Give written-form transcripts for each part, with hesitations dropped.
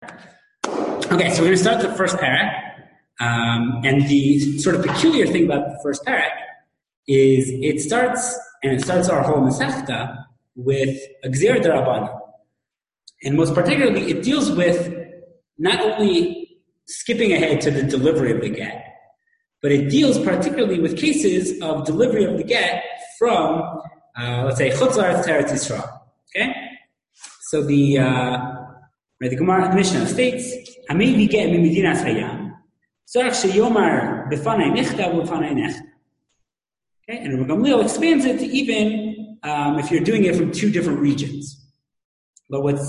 Okay, so we're going to start the first parak. And the sort of peculiar thing about the first parak is it starts our whole Masechta with a Gzir D'Rabbanan. And most particularly, it deals with not only skipping ahead to the delivery of the get, but it deals particularly with cases of delivery of the get from, let's say, Chutz La'aretz to Eretz Yisrael. Okay? So the Gemara, the Mishnah states, "Hamei get mimidinas hayam, tzarich sheyomar b'fanai nechta v'fanai nechta." Okay, and Rabbi Gamliel expands it to even if you're doing it from two different regions. But what's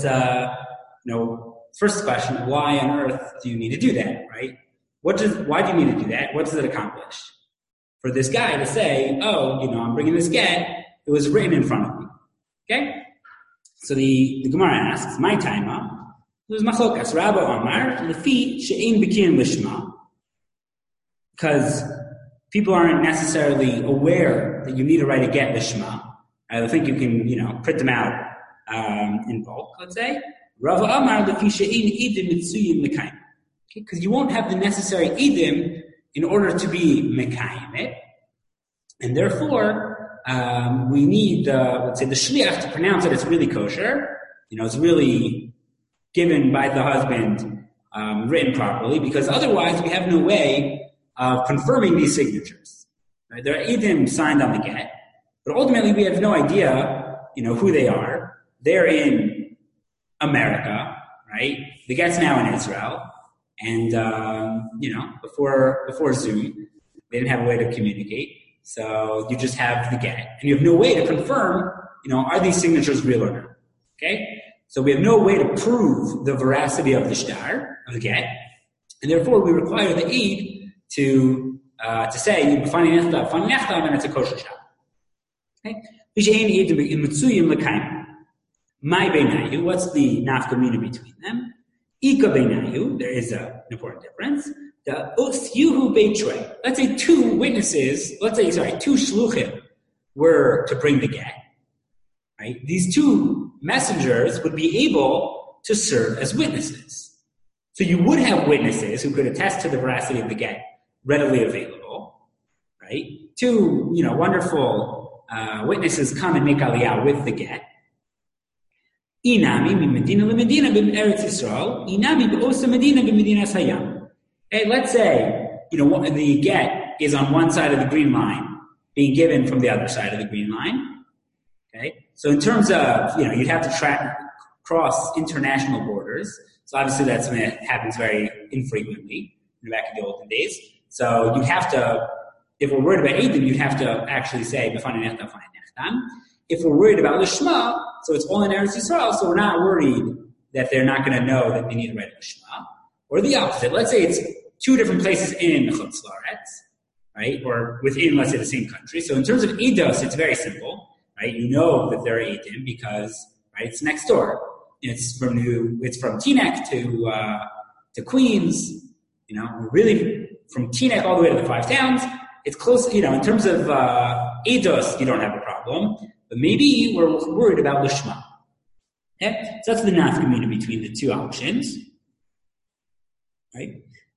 first question: why on earth do you need to do that? Right? Why do you need to do that? What does it accomplish? For this guy to say, I'm bringing this get, it was written in front of me. Okay? So the Gemara asks, my taima, it was machlokas, Rabba Omar, lefi she'ein b'kirin lishma, because people aren't necessarily aware that you need to write a get lishma. I think you can, print them out in bulk, let's say. Rabba Omar, lefi she'ein idim mitzuyim mekayim. Because you won't have the necessary idim in order to be mekayim it. And therefore, we need, let's say, the shliach to pronounce that it's really kosher. It's really given by the husband, written properly, because otherwise we have no way of confirming these signatures. Right? There are idim signed on the get, but ultimately we have no idea, who they are. They're in America, right? The get's now in Israel. And, before Zoom, they didn't have a way to communicate. So you just have the get. And you have no way to confirm, are these signatures real or not? Okay? So we have no way to prove the veracity of the shtar, of the get. And therefore we require the aid to say, and it's a kosher shtar. Okay? What's the nafkamina between them? Ika beinayu, there is an important difference. The usyuhu beitrei. Let's say two shluchim were to bring the get. Right? These two messengers would be able to serve as witnesses. So you would have witnesses who could attest to the veracity of the get readily available. Right? Two, wonderful witnesses come and make aliyah with the get. Inami min Medina leMedina b'Eretz Yisrael. Inami b'osa Medina b'Medinas Hayam. Okay, let's say the get is on one side of the green line, being given from the other side of the green line. Okay, so in terms of you'd have to cross international borders. So obviously that happens very infrequently back in the olden days. So you'd have to, if we're worried about Eidim, you'd have to actually say b'fanei nechtam, b'fanei nechtam. If we're worried about Lishma, so it's all in Eretz Yisrael, so we're not worried that they're not going to know that they need to write Lishma. Or the opposite. Let's say it's two different places in Chutz La'aretz, right? Or within, let's say, the same country. So in terms of Eidos, it's very simple, right? You know that they're Eidim because, right, it's next door. It's from Teaneck to Queens, really from Teaneck all the way to the Five Towns. It's close, in terms of Eidos, you don't have a problem. But maybe we're worried about Lishma. Okay? So that's the nafkamina between the two options. Right?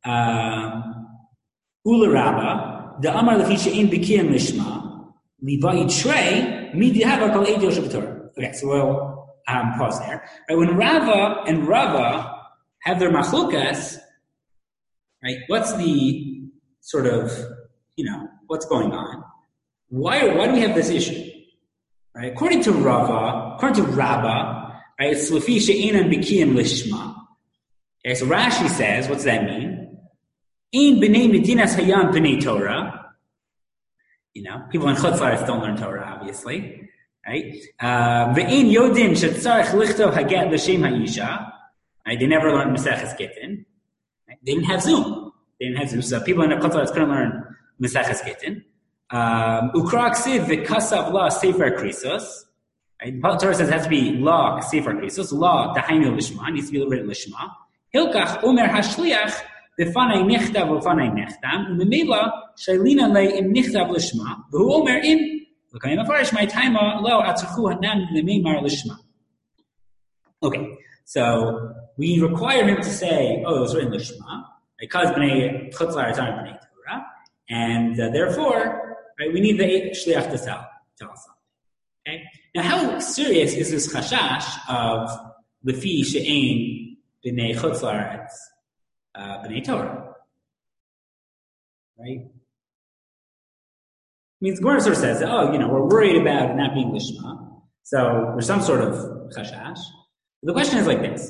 Ula Rabba, the Amar Lefi She'ein B'Kirim Lishma, Livai Trei, Midihava Kol Eid Yoshev B'Torah. Okay, so we'll pause there. Right? When Rava and Rava have their machlokas, right? What's the sort of, what's going on? Why do we have this issue? Right? According to Rabba, right, it's Lefi She'ein B'Kirim Lishma. Okay, so Rashi says, what's that mean? Ein b'nei Medinas Hayam b'nei Torah. People in Chutz La'aretz don't learn Torah, obviously. Right? Ve'ein yodin shetzarich lichtov haget l'shem ha'isha. Right? They never learned Maseches Gittin. Right? They didn't have Zoom. So people in the Chutz La'aretz couldn't learn Maseches Gittin. Ukra ksiv v'kasav la sefer krisos. Right? The Torah says it has to be la sefer krisos. La dahainu lishma, needs to be written lishma. Hilkach omer hashliach b'fanei nechtav v'fanei nechtam u'memela shaylina lei im nechtav lishma v'hu omer im l'kayim afarish my taima lo atzuchu hanan l'meimar lishma. Okay, So we require him to say, oh, it was written Lishma, because B'nai Chutz La'aretz aren't B'nai Torah, and therefore, right, we need the Shliach to tell us something. Okay? Now, how serious is this chashash of Lefi She'ein B'nai Chutz La'aretz B'nai Torah? Right? I mean, the Gemara sort of says, oh, we're worried about not being Lishma, so there's some sort of chashash. The question is like this.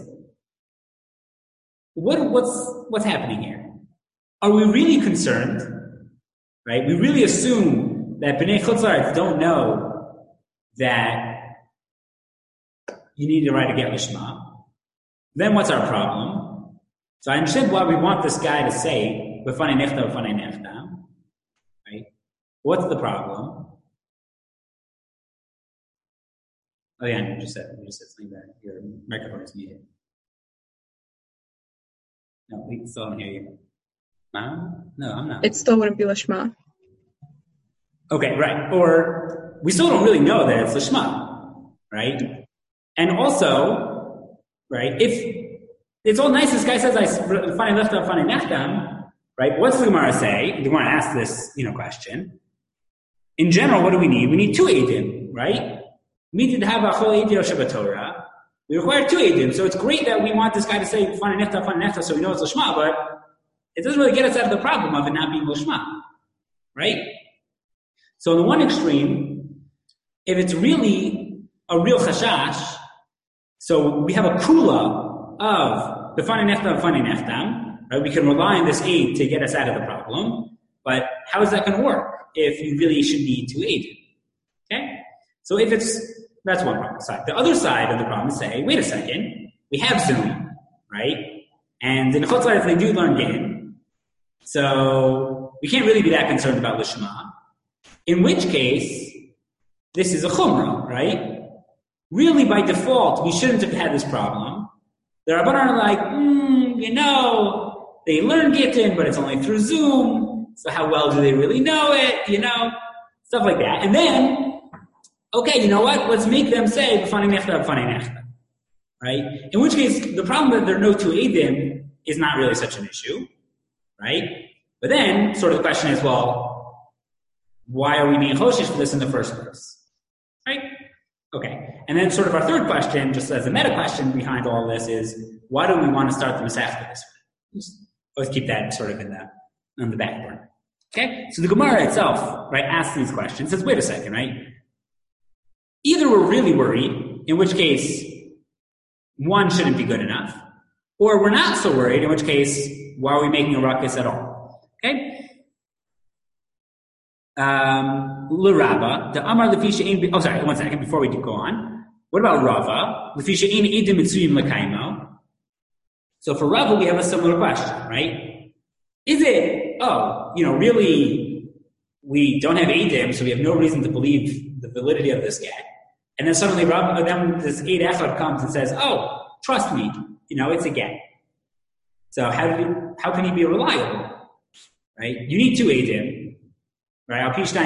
What's happening here? Are we really concerned, right? We really assume that B'nai Chutz La'aretz don't know that you need to write a get Lishma. Then what's our problem? So I understand why we want this guy to say, B'fanei nechta, B'fanei nechta, right? What's the problem? Oh yeah, you just said something that your microphone is muted. No, we still don't hear you. No, I'm not. It still wouldn't be Lishma. Okay, right. Or we still don't really know that it's Lishma, right? And also, right, if it's all nice, this guy says, I find left up, find nechtam, right? What's the Gemara say? The Gemara asks this, question. In general, what do we need? We need 2 eidim, right? We require 2 eidim, so it's great that we want this guy to say find nechta, so we know it's Lishma, but it doesn't really get us out of the problem of it not being Lishma, right? So on the one extreme, if it's really a real chashash, so we have a kula of the B'fanei nechta, B'fanei nechtam, right? We can rely on this aid to get us out of the problem, but how is that going to work if you really should need 2 eidim? Okay? So that's one problem side. The other side of the problem is say, wait a second, we have Zoom, right? And in Chutz La'aretz, they do learn game. So we can't really be that concerned about Lishma. In which case, this is a chumrah, right? Really, by default, we shouldn't have had this problem. The Rabbanan are like, they learn Gittin, but it's only through Zoom. So how well do they really know it? Stuff like that. And then, okay, you know what? Let's make them say, B'fanei nechta, B'fanei nechta. Right? In which case, the problem that there are no 2 eidim is not really such an issue. Right? But then, sort of the question is, well, why are we being choshesh for this in the first place? Right? Okay. And then sort of our third question, just as a meta question behind all of this is, why do we want to start the Masechta this way? Just always keep that sort of on the back burner. Okay? So the Gemara itself, right, asks these questions, says, wait a second, right? Either we're really worried, in which case one shouldn't be good enough, or we're not so worried, in which case, why are we making a ruckus at all? Okay? L'Rava, the Amar Lefi She'ein, oh sorry, one second, before we go on. What about Rava? Lefi She'ein Eidim Mitzuyim L'Kaimo. So for Rava, we have a similar question, right? Is it, really, we don't have Eidim, so we have no reason to believe the validity of this get. And then suddenly this Eid Echad comes and says, oh, trust me, it's a get. So how can he be reliable? Right? You need 2 Eidim. Right?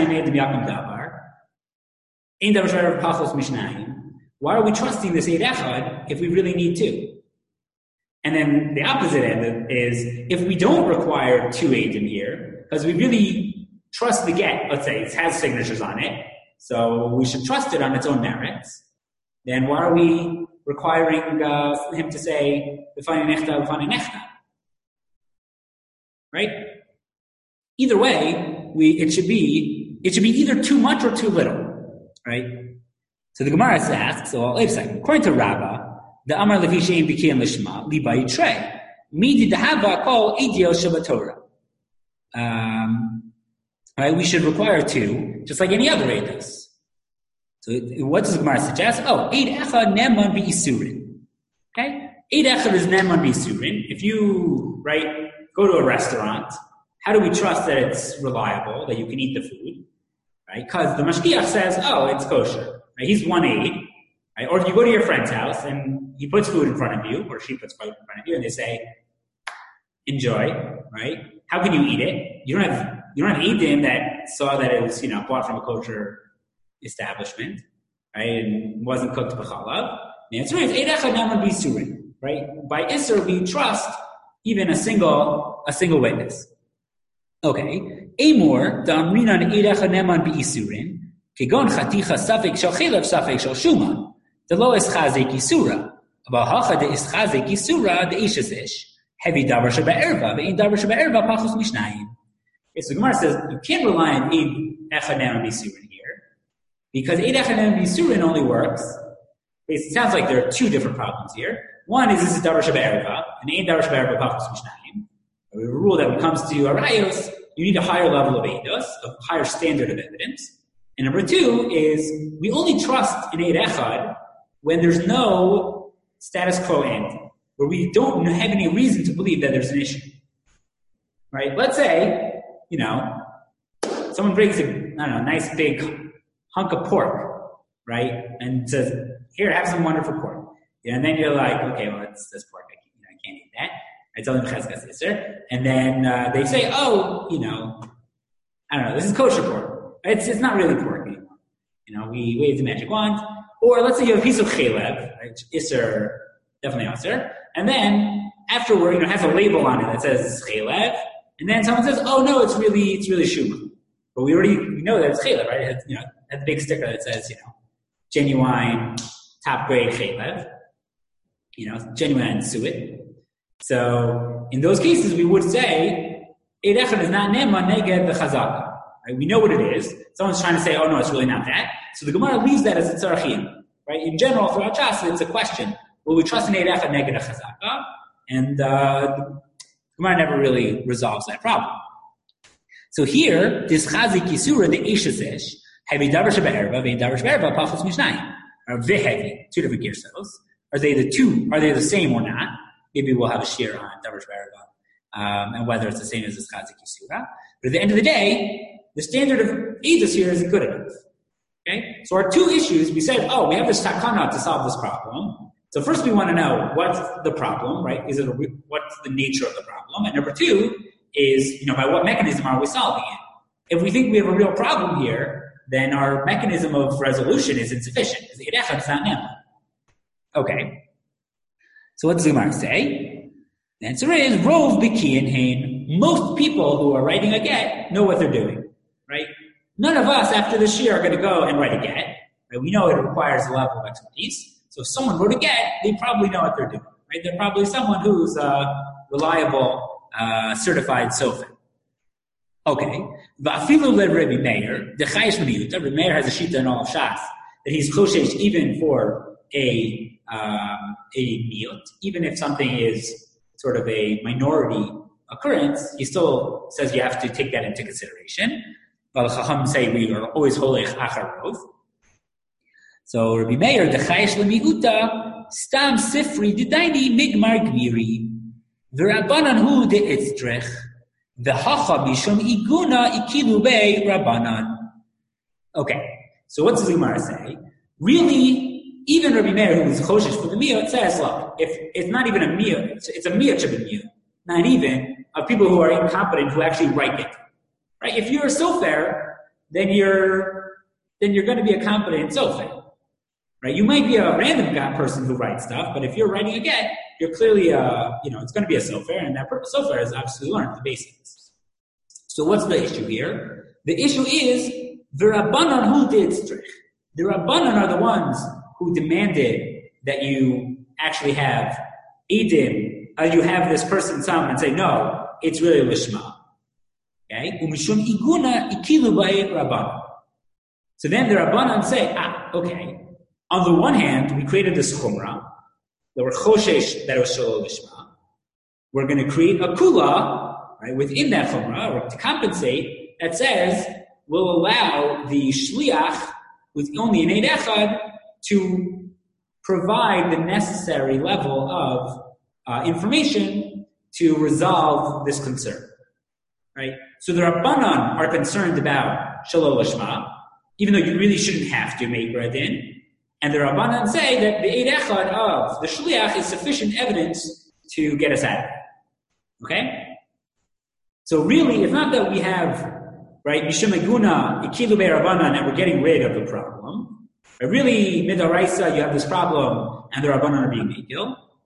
Why are we trusting this Eid Echad if we really need 2? And then the opposite end is, if we don't require 2 Eidim here, because we really trust the get, let's say it has signatures on it, so we should trust it on its own merits, then why are we requiring him to say, B'fanei nechta, B'fanei nechta? Right? Either way, it should be either too much or too little, right? So the Gemara asks, so wait a second. According to Rabbah, the Amar Lefi She'ein B'kiyan Lishma Liba Yitrei Midi Dehava Kol Eidio Shabbatorah. Right? We should require 2, just like any other Eid does. So what does the Gemara suggest? Eid Echad Neman B'Isurin. Okay, Eid Echad is Neman B'Isurin. If you go to a restaurant, how do we trust that it's reliable, that you can eat the food? Right? Because the mashgiach says, it's kosher. Right? He's one aid. Right? Or if you go to your friend's house and he puts food in front of you, or she puts food in front of you, and they say, enjoy, right? How can you eat it? You don't have eidim that saw that it was, bought from a kosher establishment, right? And wasn't cooked b'chalav. The answer is, Eid Echad Neman B'Isurin. right? By Isser, we trust even a single witness. Okay. Amor, the Amrinan Eidecha Neman Be'isurin, Kegon Chaticha Safek Shal Chelev Safek Shal Shuman, the Lo Es Chazek Isura, About Hacha de Is Chazek Isura, the Ishes Ish, Heavy Davar Sheba Erva, Ve'in Davar Sheba Erva, Pachos Mishnayim. Okay, so Gemara says, you can't rely on Eidecha Neman Be'isurin here, because Eidecha Neman Be'isurin only works. It sounds like there are two different problems here. One is this is Davar Sheba Erva, and Ein Davar Sheba Erva, Pachos Mishnayim. We have a rule that when it comes to arayos, you need a higher level of eidos, a higher standard of evidence. And number two is we only trust in Eid Echad when there's no status quo ante, where we don't have any reason to believe that there's an issue. Right? Let's say, someone brings a nice big hunk of pork, right? And says, here, have some wonderful pork. And then you're like, okay, well, it's this pork. I can't eat that. I tell them Cheskas Isser, and then they say, this is kosher pork. It's not really pork anymore. We wave the magic wand. Or let's say you have a piece of chelev, right? Isser, definitely Isser, and then afterward, it has a label on it that says chelev, and then someone says, oh no, it's really shuman. But we know that it's chelev, right? It has a big sticker that says, genuine, top grade chelev, genuine suet. So, in those cases, we would say, Eid Echad is not nema neged the chazaka. Right? We know what it is. Someone's trying to say, oh no, it's really not that. So the Gemara leaves that as a tzarachim. Right? In general, throughout Shas, it's a question. Will we trust in Eid Echad neged the chazaka? And the Gemara never really resolves that problem. So here, this chazik yisura, the eshazesh, heavy davar sheba erva, vein davar sheba erva, pachos mishnayim. Or vehevi, two different girsos. Are they the same or not? Maybe we'll have a share on Davar Sheba and whether it's the same as this Chazik Yisura. But at the end of the day, the standard of Eidos here isn't good enough. Okay? So our two issues, we said, we have this takana to solve this problem. So first we want to know what's the problem, right? What's the nature of the problem? And number two is, by what mechanism are we solving it? If we think we have a real problem here, then our mechanism of resolution is insufficient. Because Eid Echad is not nema. Okay. So what does the Gemara say? The answer is, Rov B'kiyin Hein. Most people who are writing a get know what they're doing, right? None of us, after this year, are going to go and write a get. Right? We know it requires a level of expertise. So if someone wrote a get, they probably know what they're doing, right? They're probably someone who's a reliable, certified sofer. Okay. Va'afilu le Rebbe Meir, the Chayish Meniyuta, Rebbe Meir has a shita in all of Shas, that he's choshesh even for a miyut, even if something is sort of a minority occurrence, he still says you have to take that into consideration. But the Chacham say we are always holech acharov. So Rabbi Meir, the chayesh lemiuta, stam sifri didaini migmar gviri, v'rabbanan hu de itztrich, v'hacha mishum iguna ikilu bei rabbanan. Okay, so what does the Gemara say? Really, even Rabbi Meir, who is choshesh for the miyut, says, look, if it's not even a miyut, it's a miyut shabbat miyut, not even of people who are incompetent who actually write it. Right? If you're a sofer, then you're going to be a competent sofer. Right? You might be a random person who writes stuff, but if you're writing a get, you're clearly it's going to be a sofer, and that sofer has obviously learned the basics. So what's the issue here? The issue is the Rabbanan who did strich. The Rabbanan are the ones who demanded that you actually have Edim, you have this person come and say, no, it's really Lishma. Okay? Umishum iguna ikilu ba'ed Rabbanan. So then the Rabbanan say, okay, on the one hand, we created this Chumrah, that were Choshesh, that was Shalom Lishma. We're going to create a Kula, right, within that Chumrah, or to compensate, that says, we'll allow the Shliach, with only an Eid Echad, to provide the necessary level of information to resolve this concern, right? So the Rabbanan are concerned about Shalom Lishma, even though you really shouldn't have to make Bradin, and the Rabbanan say that the Eid Echad of the Shliach is sufficient evidence to get us out of it. Okay? So really, it's not that we have, right, Mishum Eguna, Ikilu Be Rabbanan, and we're getting rid of the problem. But really, Midaraisa, you have this problem, and the Rabbanan are being Megil.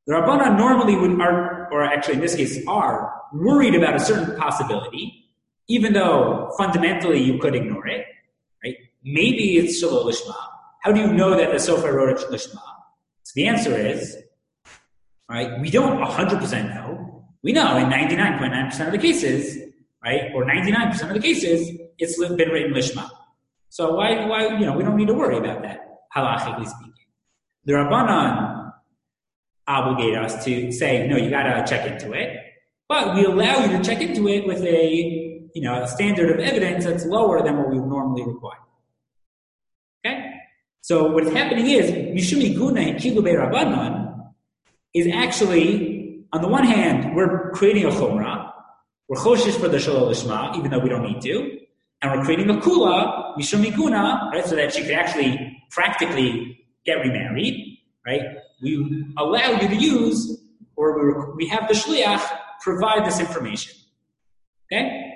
The Rabbanan normally or actually in this case are, worried about a certain possibility, even though fundamentally you could ignore it, right? Maybe it's Shalol Lishma. How do you know that the Sofer wrote it Lishma? So the answer is, right, we don't 100% know. We know in 99.9% of the cases, right, or 99% of the cases, it's been written Lishma. So why, we don't need to worry about that, halachically speaking. The Rabbanan obligate us to say, no, you gotta check into it, but we allow you to check into it with a standard of evidence that's lower than what we would normally require. Okay? So what's happening is, Mishum Iguna Kilu Rabbanan is actually, on the one hand, we're creating a chumrah, we're choshish for the Shalol Lishma, even though we don't need to, and we're creating a kula, Mishum Iguna, right, so that she could actually practically get remarried, right? We allow you to use, or we have the shliach provide this information. Okay?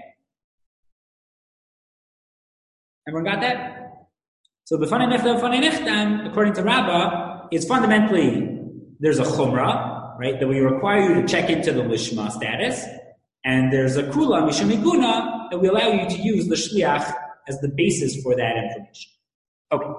Everyone got that? So the Fanei Nechtam, according to Rabbah, is fundamentally, there's a chumrah, right, that we require you to check into the lishma status, and there's a kula, mishum iguna, that we allow you to use the shliach as the basis for that information. Okay.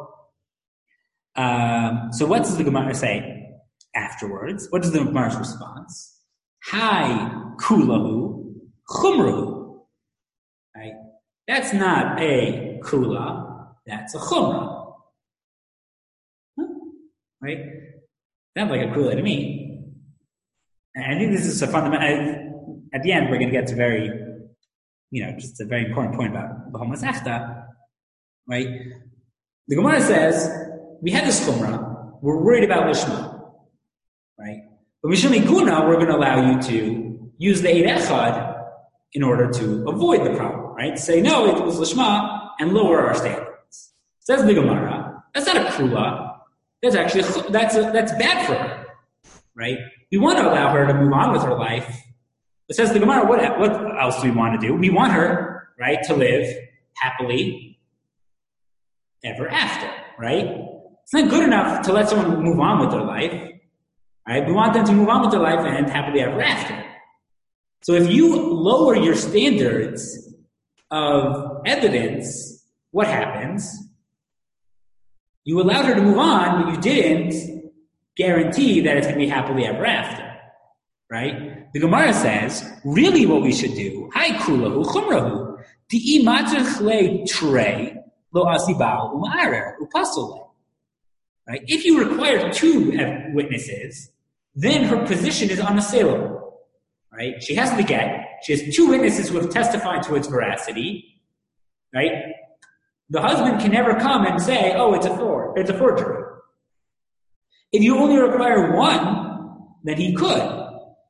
So what does the Gemara say afterwards? What is the Gemara's response? Hi kulahu chumrahu. Right? That's not a kula, that's a chumrah. Huh? Right? Sounds like a kula to me. And I think this is a fundamental, at the end we're going to get to just a very important point about B'chol Masechta, right? The Gemara says, we had this chumrah, we're worried about lishma, right? But Mishum Iguna, we're going to allow you to use the Eid Echad in order to avoid the problem, right? Say, no, it was lishma, and lower our standards. Says the Gemara, that's not a kula, that's actually, that's bad for her, right? We want to allow her to move on with her life. It says the Gemara, what else do we want to do? We want her, right, to live happily ever after, right? It's not good enough to let someone move on with their life, right? We want them to move on with their life and happily ever after. So if you lower your standards of evidence, what happens? You allowed her to move on, but you didn't guarantee that it's going to be happily ever after, right? The Gemara says, really what we should do, Hai kulahu chumrahu, di'i matrich le trei, lo asibal u'ma'arer u'pasole. Right? If you require two witnesses, then her position is unassailable. Right? She has the get. She has two witnesses who have testified to its veracity. Right? The husband can never come and say, "Oh, it's a forgery." If you only require one, then he could.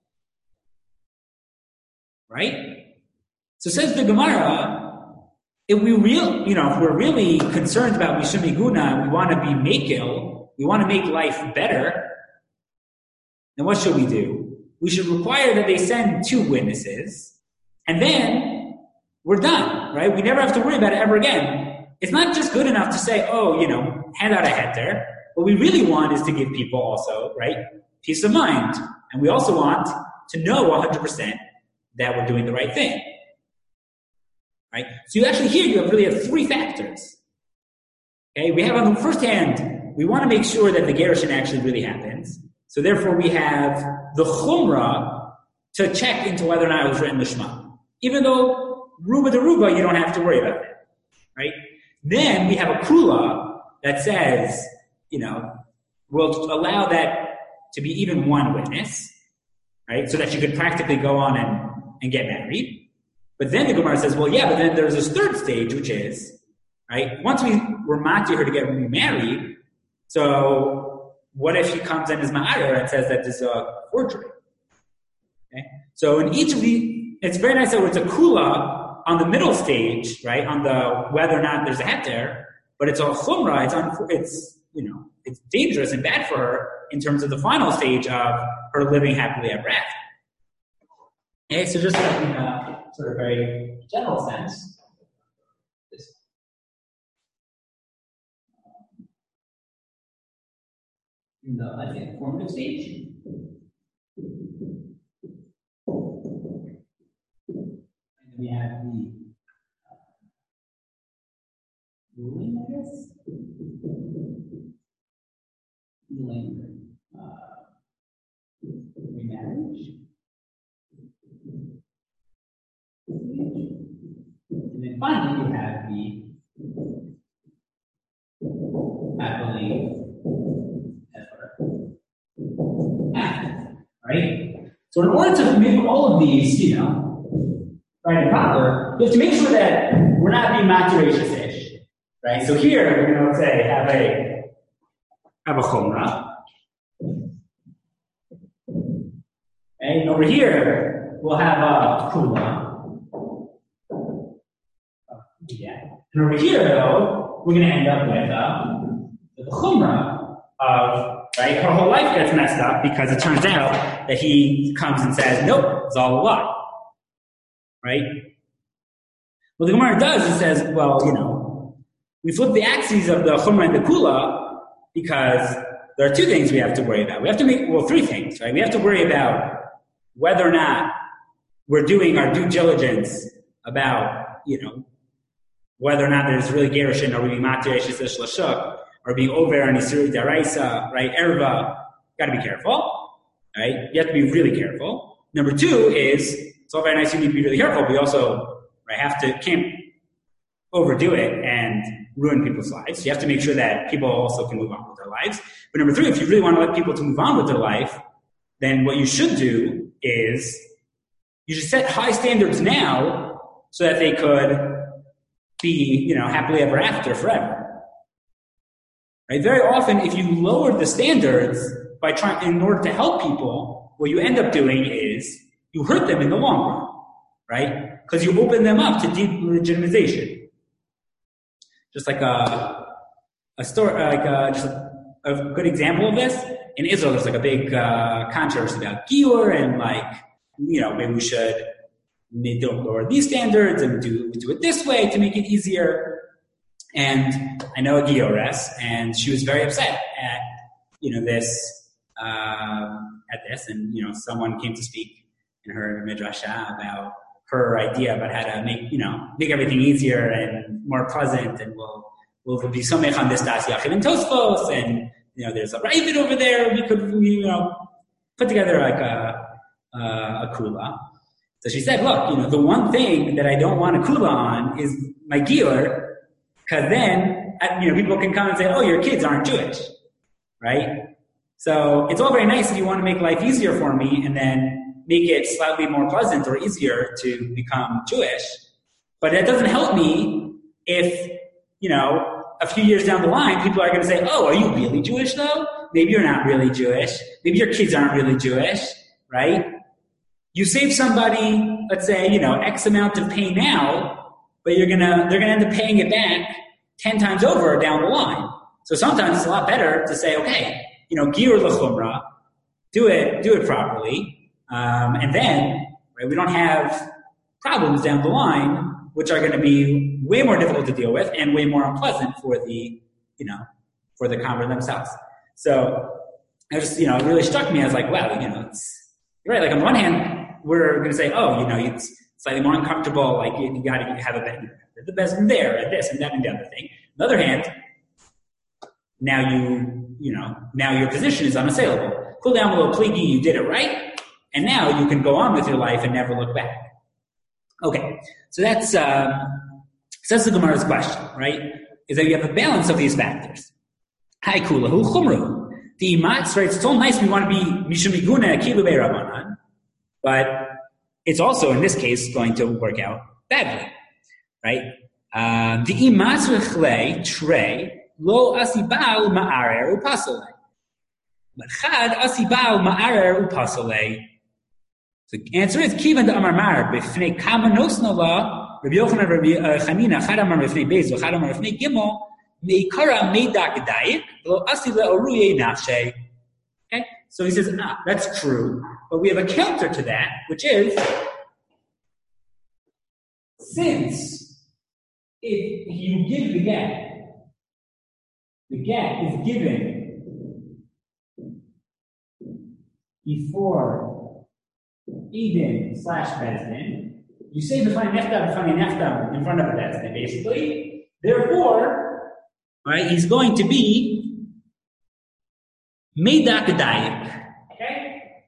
Right? So says the Gemara, if we're really concerned about Mishum Iguna, we want to be makil, we want to make life better, then what should we do? We should require that they send two witnesses, and then we're done, right? We never have to worry about it ever again. It's not just good enough to say, hand out a heter. What we really want is to give people also, right, peace of mind. And we also want to know 100% that we're doing the right thing. Right? So you really have three factors. Okay? We have on the first hand, we want to make sure that the gerushin actually really happens. So therefore we have the chumrah to check into whether or not it was written lishma. Even though ruba de ruba, you don't have to worry about it. Right? Then we have a kula that says, we'll allow that to be even one witness, right? So that you could practically go on and get married. But then the Gemara says, well, yeah, but then there's this third stage, which is, right, once we're mati her to get remarried, so what if she comes in as ma'arer and says that this is a forgery? Okay? So in each of these, it's very nice that it's a kula on the middle stage, right, on the whether or not there's a heter, but it's a chumrah, it's dangerous and bad for her in terms of the final stage of her living happily ever after. Okay, so just in a sort of very general sense, in the formative stage, we have the ruling, I guess. Ruling remarriage. And then finally, you have the happily ever after. Right? So in order to make all of these, right and proper, you have to make sure that we're not being maturacious-ish. Right? So here, we're going to say have a chumrah. And over here, we'll have a kula. Yeah. And over here, though, we're going to end up with the chumrah of, right, her whole life gets messed up because it turns out that he comes and says, nope, it's all a lie. Right? What the Gemara does is says, well, we flip the axes of the chumrah and the kula because there are two things we have to worry about. We have to three things, right? We have to worry about whether or not we're doing our due diligence about, whether or not there's really gerushin, or we being matiracious lashuk, or being over on Isuri Daraisa, right? Erva, gotta be careful, right? You have to be really careful. Number two is, it's all very nice, you need to be really careful, but you also, right, can't overdo it and ruin people's lives. You have to make sure that people also can move on with their lives. But number three, if you really want to let people to move on with their life, then what you should do is you should set high standards now so that they could be, happily ever after forever. Right? Very often, if you lower the standards in order to help people, what you end up doing is you hurt them in the long run, right? Because you open them up to de-legitimization. Just like a story, just a good example of this. In Israel, there's like a big controversy about giur and maybe we should don't lower these standards and do it this way to make it easier. And I know a giores, and she was very upset at this, and someone came to speak in her midrasha about her idea about how to make everything easier and more pleasant, and we'll be somech on this das yachid and tosfos, and there's a ravid over there. We could put together like a kula. So she said, look, the one thing that I don't want a kula on is my giur, because then people can come and say, oh, your kids aren't Jewish, right? So it's all very nice if you want to make life easier for me and then make it slightly more pleasant or easier to become Jewish. But it doesn't help me if, a few years down the line, people are going to say, oh, are you really Jewish though? Maybe you're not really Jewish. Maybe your kids aren't really Jewish, right? You save somebody, let's say, X amount of pay now, but they're going to end up paying it back 10 times over down the line. So sometimes it's a lot better to say, okay, giur l'chumra, do it properly, and then, right, we don't have problems down the line, which are going to be way more difficult to deal with and way more unpleasant for the convert themselves. So it just, it really struck me as like, wow, you're right. Like on one hand, we're going to say, oh, it's slightly more uncomfortable. Like you got to have the best in there and this and that and the other thing. On the other hand, now now your position is unassailable. Cool down a little pligi, you did it right, and now you can go on with your life and never look back. Okay, so that's the Gemara's question, right? Is that you have a balance of these factors. Hi kulahu chumru. The imatz, right? It's all nice. We want to be mishumiguna kilu be'rabanan, but it's also in this case going to work out badly, right? The imatz rechle trey lo asibal ma'arer upasole, but chad asibal ma'arer upasole. The answer is kivan da amar mar b'fnei kamanos nala Rabbi Yochanan Rabbi Chanina chad amar b'fnei beis v'chad amar b'fnei gimel meikara meidak dayik lo asi le'oruye nafshe. Okay, so he says, that's true, but we have a counter to that, which is since if you give the get is given before Eden /Bezdin, You say b'fanei nechtam, b'fanei nechtam in front of the bezdin, basically. Therefore, right, he's going to be meidak dayak. Okay?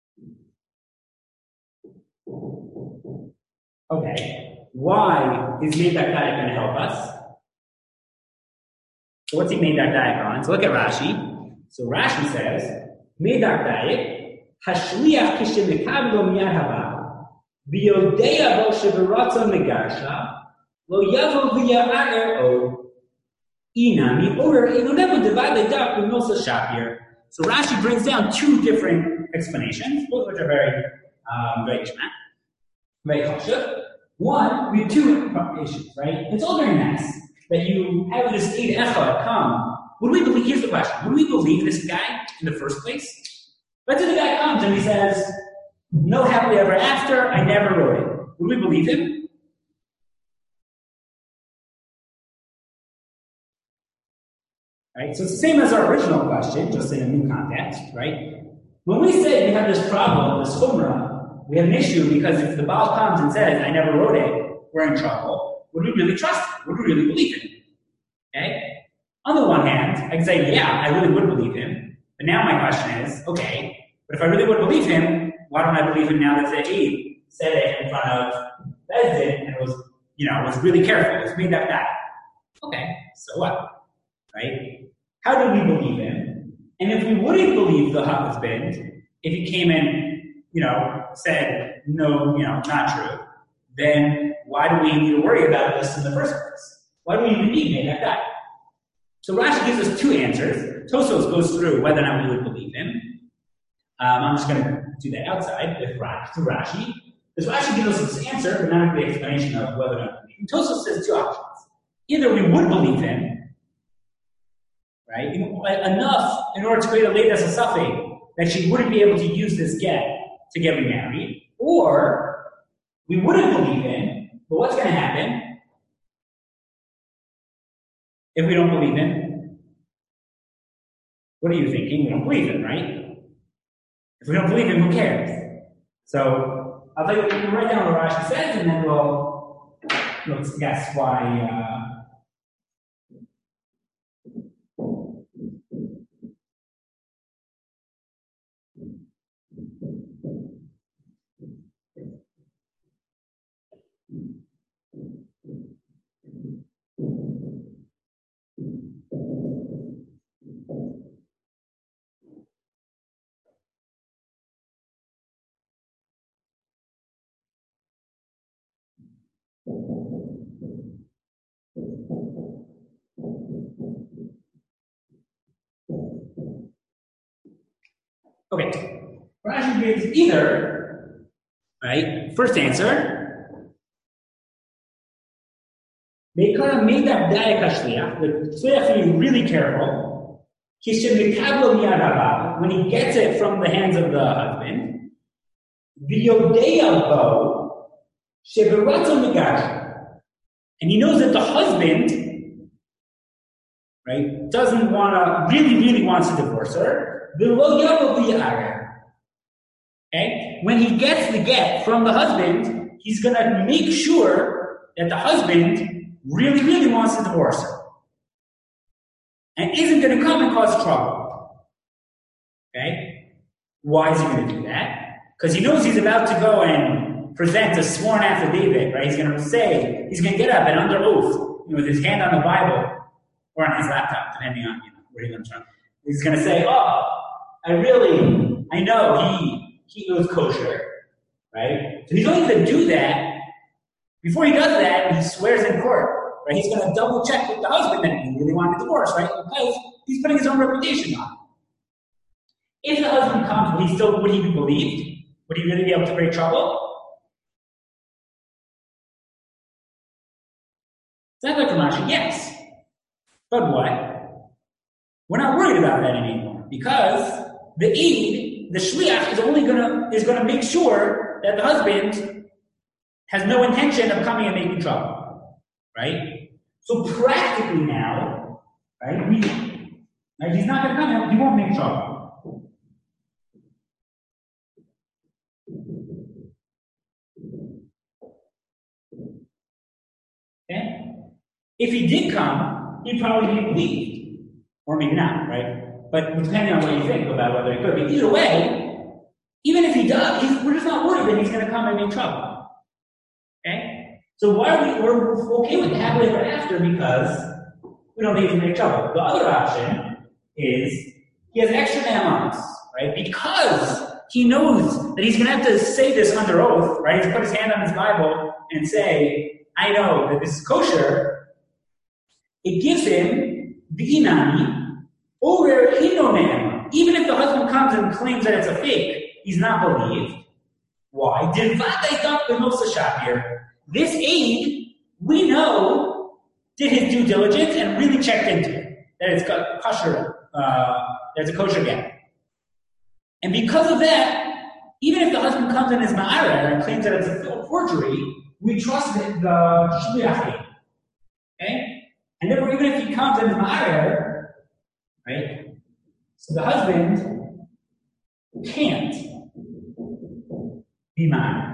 Okay. Why is meidak dayak going to help us? So what's he meidak dayak on? So look at Rashi. So Rashi says, meidak dayak, hashliach kishim mekablo miyad haba, v'yodea bo sheberatza megarsha, lo yavo v'ya'arer o, inami or inonevo devade dak u'nosa shapir. So Rashi brings down two different explanations, both of which are very ishmat, very chashuv. One, we have two issues, right? It's all very nice that you have this Eid Echad come. Would we believe? Here's the question: would we believe this guy in the first place? Let's say the guy comes and he says, "No happily ever after. I never wrote it." Would we believe him? Right. So it's the same as our original question, just in a new context, right? When we say we have this problem, this chumrah, we have an issue because if the Baal comes and says, "I never wrote it," we're in trouble. Would we really trust him? Would we really believe him? Okay? On the one hand, I can say, yeah, I really would believe him. But now my question is, okay, but if I really would believe him, why don't I believe him now that the Eid said it in front of Bezdin and was really careful, it was made that bad. Okay, so what? Right? How do we believe him? And if we wouldn't believe the husband, if he came in, said, no, not true, then why do we need to worry about this in the first place? Why do we even need made that guy? So Rashi gives us two answers. Tosos goes through whether or not we would believe him. I'm just going to do that outside with Rashi. Because Rashi gives us this answer, but not the explanation of whether or not we believe him. Tosos says two options. Either we would believe him, right, enough in order to create a leidas hasafek that she wouldn't be able to use this get to get remarried, or we wouldn't believe him, but what's going to happen if we don't believe him? What are you thinking? We don't believe him, right? If we don't believe him, who cares? So I'll tell you, we can write down what Rashi says, and then we'll guess why. Okay, Rashi gives either, right? First answer, they kind of made that dayak hashliach. The shliach has to be really careful. When he gets it from the hands of the husband, and he knows that the husband, right, doesn't want to, really wants to divorce her. Okay? When he gets the get from the husband, he's going to make sure that the husband really wants to divorce her. And isn't going to come and cause trouble. Okay? Why is he going to do that? Because he knows he's about to go and present a sworn affidavit, right? He's going to get up and under oath, with his hand on the Bible, or on his laptop, depending on, where he's going to turn. He's going to say, I know he goes kosher, right? So he's only going to do that. Before he does that, he swears in court, right? He's going to double check with the husband that he really wanted a divorce, right? Because he's putting his own reputation on it. If the husband comes, would he be believed? Would he really be able to create trouble? Sounds like Rashi, yes. But what? We're not worried about that anymore, because the Eid, the shliach, is going to make sure that the husband has no intention of coming and making trouble, right? So practically now, right, he's not going to come out, he won't make trouble. Okay? If he did come, he'd probably be believed. Or maybe not, right? But depending on what you think about whether he could. But either way, even if he does, we're just not worried that he's going to come and make trouble. Okay? So why are we're okay with the happily ever after because we don't need to make trouble. The other option is he has extra namanos, right? Because he knows that he's going to have to say this under oath, right? He's put his hand on his Bible and say, I know that this is kosher. It gives him the inani, or hino. Even if the husband comes and claims that it's a fake, he's not believed. Why? This aid, we know, did his due diligence and really checked into it. That it's kosher, there's a kosher get. And because of that, even if the husband comes in his ma'arer and claims that it's a forgery, we trust the shliach. Okay? And therefore, even if he comes in his ma'arer, right? So the husband can't be ma'arer.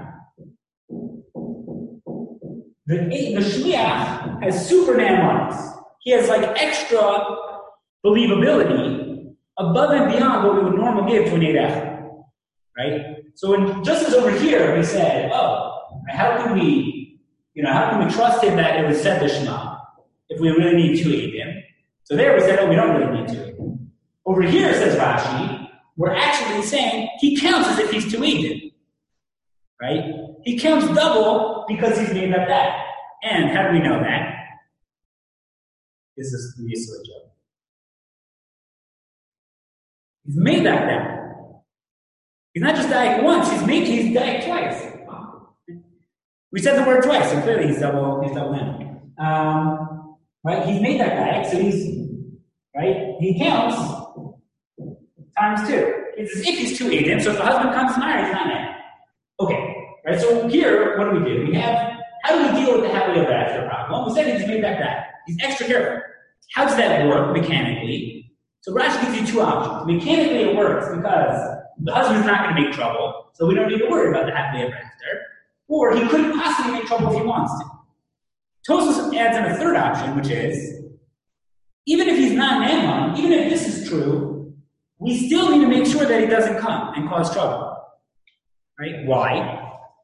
The shliach has super namanos. He has like extra believability above and beyond what we would normally give to an Eid, right? So just as over here we said, how can we trust him that it was said the Shema if we really need two Eidim? So there we said, we don't really need two Eidim. Over here, says Rashi, we're actually saying he counts as if he's two Eidim, right? He counts double because he's made up that. And how do we know that? This is the Yisra joke. He's made that down. He's not just daik once, he's daik twice. We said the word twice, so clearly he's double in. Right? He's made that daik, so he counts times two. It's as if he's two Eidim, so if the husband comes to marry, he's not married. Okay. Right? So here, what do? How do we deal with the happily ever after problem? Well, we said he's made that daik. He's extra careful. How does that work mechanically? So Rashi gives you two options. Mechanically it works because the husband's not going to make trouble, so we don't need to worry about the happily ever after. Or he couldn't possibly make trouble if he wants to. Tosfos adds in a third option, which is, even if he's not Naaman, even if this is true, we still need to make sure that he doesn't come and cause trouble. Right? Why?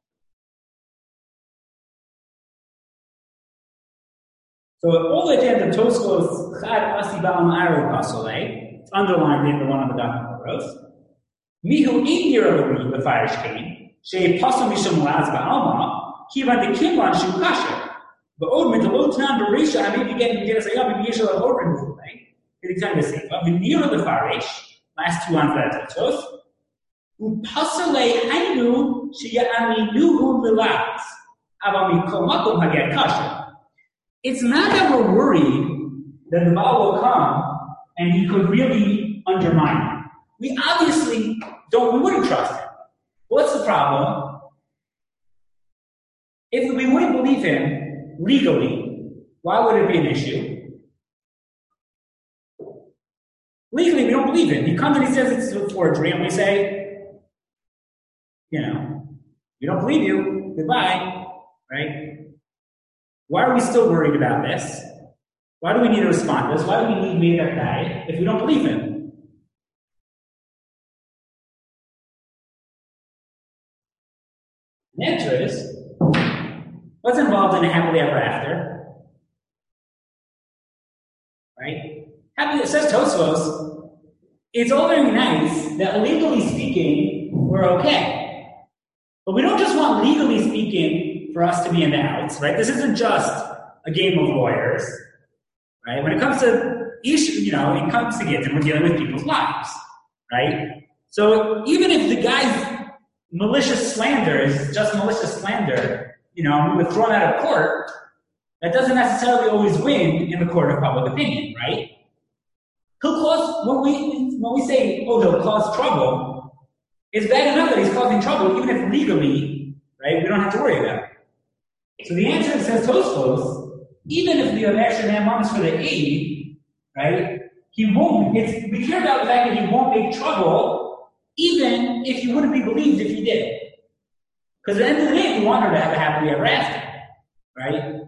So all the way to the end of Tosfos Chad Asi Ba'al Ma'aru Pasole, it's underlined in the one on the document rows. Mihu Indir the fire came, She Pasal Mishum Laz Ba'alma, Kivan the Kimban Shu Kasher. But Od Mitalotan Berisha, I may be getting to say, maybe Yeshua of Odrin move away. It's time to say, but the near the farish, last two on that Tosfos, Upasale Hainu, Shiani Nuhu Vilaz, Avami Komakum Haget Kasher. It's not that we're worried that the Baal will come and he could really undermine it. We obviously we wouldn't trust him. What's the problem? If we wouldn't believe him legally, why would it be an issue? Legally, we don't believe him. He comes and he says it's a forgery, and we say, we don't believe you. Goodbye. Right? Why are we still worried about this? Why do we need to respond to this? Why do we need Meidak Dai if we don't believe him? The answer is, what's involved in a happily ever after? Right? It says Tosfos, it's all very nice that legally speaking, we're okay. But we don't just want legally speaking for us to be in the outs, right? This isn't just a game of lawyers, right? When it comes to issue, it comes to Gittin, we're dealing with people's lives, right? So even if the guy's malicious slander is just malicious slander, we were thrown out of court, that doesn't necessarily always win in the court of public opinion, right? He'll cause, when we say, he'll cause trouble, it's bad enough that he's causing trouble, even if legally, right, we don't have to worry about it. So the answer says Tosfos, even if we have extra namanos for the aid, right, he won't, we care about the fact that he won't make trouble, even if he wouldn't be believed if he did. Because at the end of the day, we want her to have a happily ever after, right?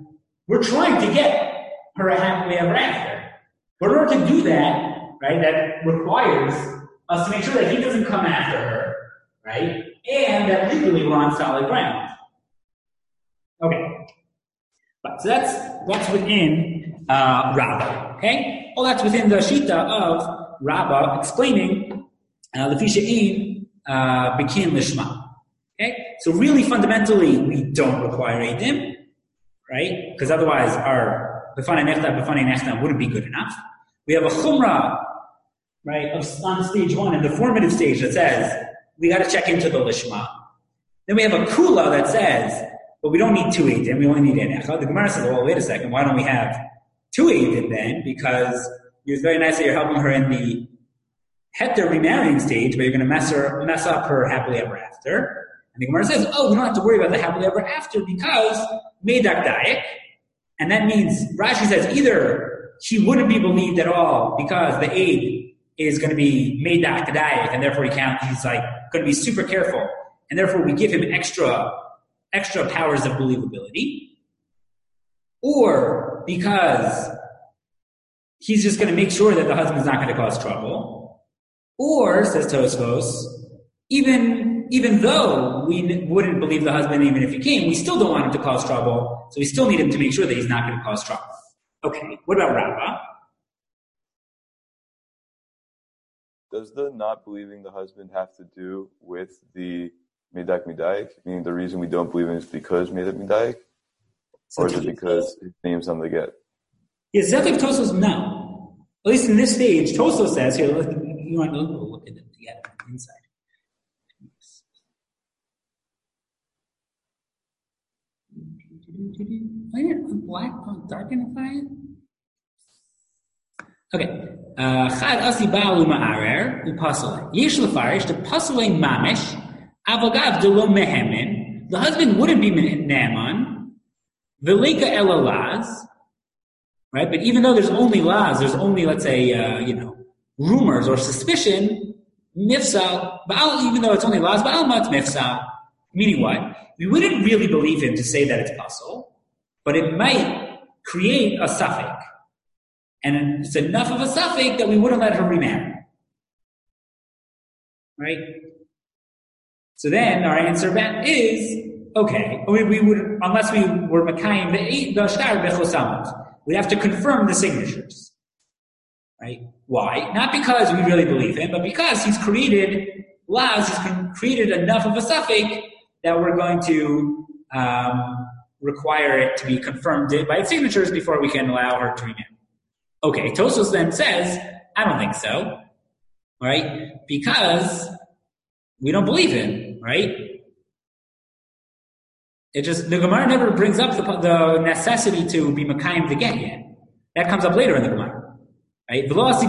we're trying to get her a happily ever after. But in order to do that, right, that requires us to make sure that he doesn't come after her, right, and that legally we're on solid ground. Okay. So that's what's within Rabbah. Okay? All that's within the Shita of Rabbah explaining the Fisha Bekin Lishma. Okay? So really fundamentally, we don't require Eidim, right? Because otherwise our B'fanei Nechta wouldn't be good enough. We have a Chumrah, right, on stage 1 in the formative stage that says we got to check into the Lishma. Then we have a Kula that says, but we don't need 2 Eidim, we only need an Echad. The Gemara says, well, wait a second, why don't we have 2 Eidim then? Because it's very nice that you're helping her in the Heter remarrying stage, but you're going to mess up her happily ever after. And the Gemara says, we don't have to worry about the happily ever after because Meidak Daik. And that means, Rashi says, either he wouldn't be believed at all because the aid is going to be Meidak Daik, and therefore he's like going to be super careful, and therefore we give him extra powers of believability, or because he's just going to make sure that the husband's not going to cause trouble, or, says Tosfos, even though we wouldn't believe the husband even if he came, we still don't want him to cause trouble, so we still need him to make sure that he's not going to cause trouble. Okay, what about Rabbah? Does the not believing the husband have to do with the Meidak Midayik, meaning the reason we don't believe him is because Meidak Midayik? Or is it because his name's on the get? Yes, Zetik Tosos, no. At least in this stage, Tosos says, here, you want to look at them together inside. Black, darkenify it. Okay. Chad asi ba'alu ma'arer u'pasalei. Yesh lefarish the pasalei mamish avagav de lo mehemin. The husband wouldn't be naaman. Veleka elalaz. Right? But even though there's only laz, there's only, let's say, rumors or suspicion, mifsal, ba'al, even though it's only laz, ba'al mat mifsal. Meaning what? We wouldn't really believe him to say that it's pasal, but it might create a suffix. And it's enough of a suffix that we wouldn't let her remarry. Right? So then our answer back is, okay, we would, unless we were Makayim the shtar bechosamot, we'd have to confirm the signatures. Right? Why? Not because we really believe him, but because he's created laws, he's created enough of a suffix that we're going to require it to be confirmed by its signatures before we can allow her to remarry. Okay, Tosos then says, I don't think so, right? Because we don't believe him, right? The Gemara never brings up the necessity to be Makayim the get yet. That comes up later in the Gemara, right?